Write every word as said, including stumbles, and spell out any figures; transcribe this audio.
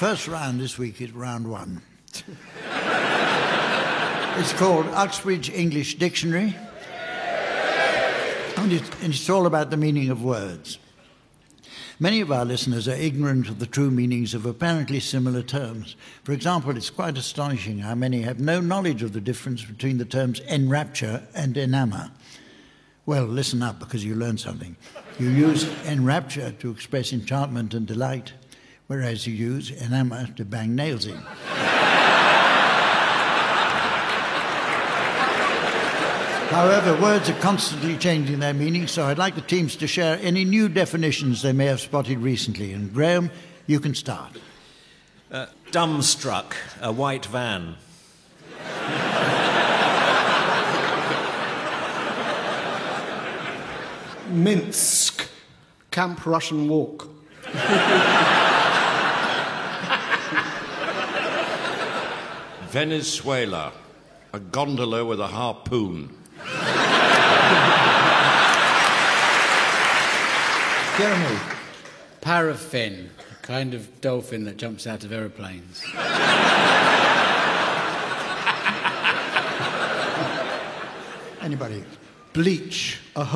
first round this week is round one. It's called Uxbridge English Dictionary, and it's, and it's all about the meaning of words. Many of our listeners are ignorant of the true meanings of apparently similar terms. For example, it's quite astonishing how many have no knowledge of the difference between the terms enrapture and enamour. Well, listen up, because you learn something. You use enrapture to express enchantment and delight, whereas you use enamour to bang nails in. However, words are constantly changing their meaning, so I'd like the teams to share any new definitions they may have spotted recently. And Graham, you can start. Uh, dumbstruck, a white van. Minsk, Camp Russian Walk. Venezuela, a gondola with a harpoon. Jeremy. Paraffin, a kind of dolphin that jumps out of aeroplanes. Anybody? Bleach, a